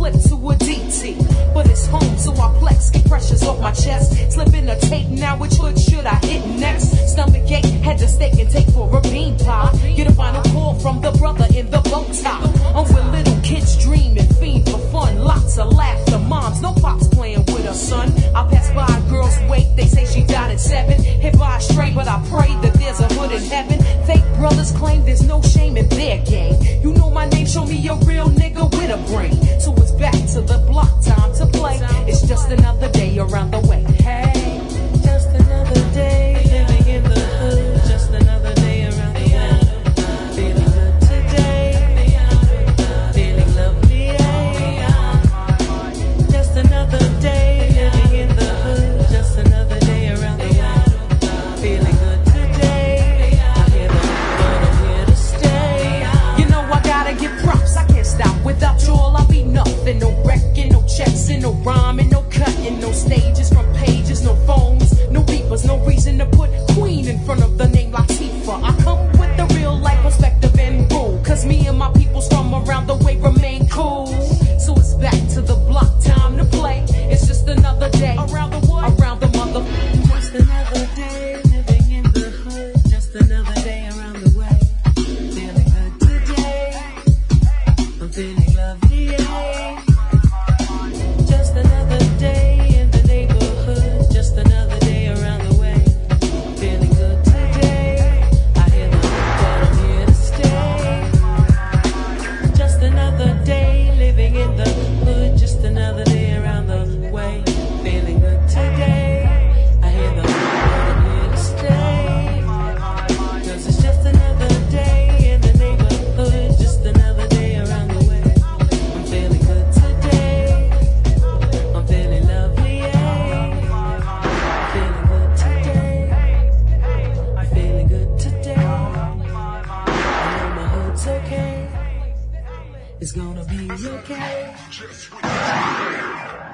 slip to a DT. But it's home, so I flex, get pressures off my chest. Slip in a tape, now which hood should I hit next? Stomach ache, had to steak and take for a bean pie. Get a final call from the brother in the bow tie. With little kids dreaming, fiend for fun. Lots of laughter, moms, no pops playing with her son. I pass by a girl's wake, they say she died at 7. Hit by a stray, but I pray that there's a hood in heaven. Fake brothers claim there's no shame in their game. You know my name, show me a real nigga with a brain. So it's back to the block, time to play. It's just another day around the way. Hey, just another day living in the hood. Just another day around the way. Feeling good today, feeling lovely. Just another day living in the hood. Just another day around the way. Feeling good today. I hear the word, I'm here to stay. You know I gotta give props, I can't stop. Without you all I'll be nothing. No wrecking, no checks, and no rhyming, no cutting, no stages from pages, no phones, no beepers, no reason to put Queen in front of the name Latifah. I come with the real life perspective and rule, cause me and my peoples from around the way remain cool. So it's back to the block, time to play. It's just another day around the what? Around the mother. Just another day living in the hood. Just another day around the way. Feeling good today. I'm feeling lovely. Just another day in the neighborhood. Just another day around the way. Feeling good today. I hear the word, I'm here to stay. Just another day living in the hood. Just another day around the way. Feeling good today. I hear the word, I'm here to stay. Cause it's just another day in the neighborhood. Just another day around the way. I'm feeling good today. I'm feeling lovely. Feeling good today. I'm feeling good today. I know my hood's okay. It's gonna be okay.